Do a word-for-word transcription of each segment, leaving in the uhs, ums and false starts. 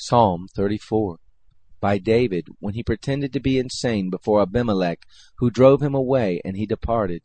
Psalm thirty-four, by David, when he pretended to be insane before Abimelech, who drove him away, and he departed.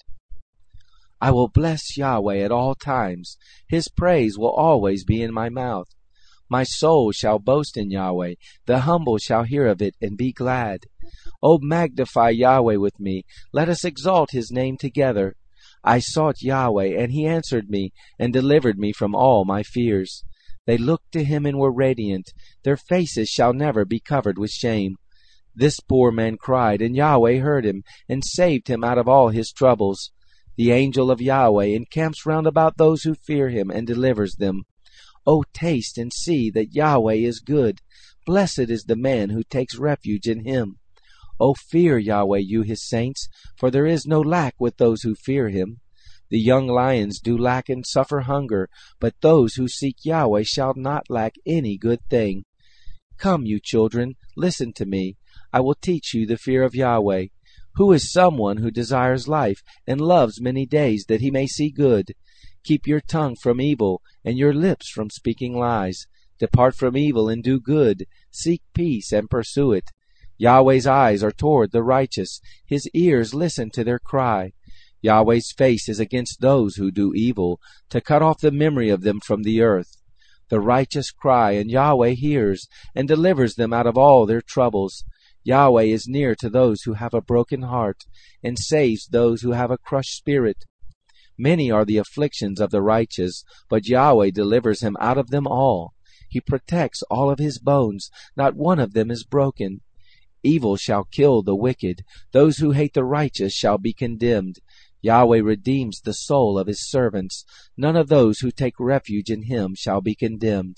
I will bless Yahweh at all times. His praise will always be in my mouth. My soul shall boast in Yahweh. The humble shall hear of it and be glad. O magnify Yahweh with me. Let us exalt his name together. I sought Yahweh, and he answered me, and delivered me from all my fears. They looked to him and were radiant. Their faces shall never be covered with shame. This poor man cried, and Yahweh heard him, and saved him out of all his troubles. The angel of Yahweh encamps round about those who fear him, and delivers them. O taste and see that Yahweh is good. Blessed is the man who takes refuge in him. O fear Yahweh, you his saints, for there is no lack with those who fear him. The young lions do lack and suffer hunger, but those who seek Yahweh shall not lack any good thing. Come, you children, listen to me. I will teach you the fear of Yahweh. Who is someone who desires life, and loves many days, that he may see good? Keep your tongue from evil, and your lips from speaking lies. Depart from evil and do good. Seek peace and pursue it. Yahweh's eyes are toward the righteous. His ears listen to their cry. Yahweh's face is against those who do evil, to cut off the memory of them from the earth. The righteous cry, and Yahweh hears, and delivers them out of all their troubles. Yahweh is near to those who have a broken heart, and saves those who have a crushed spirit. Many are the afflictions of the righteous, but Yahweh delivers him out of them all. He protects all of his bones, not one of them is broken. Evil shall kill the wicked. Those who hate the righteous shall be condemned. Yahweh redeems the soul of his servants. None of those who take refuge in him shall be condemned.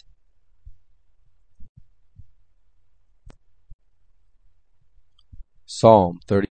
Psalm thirty.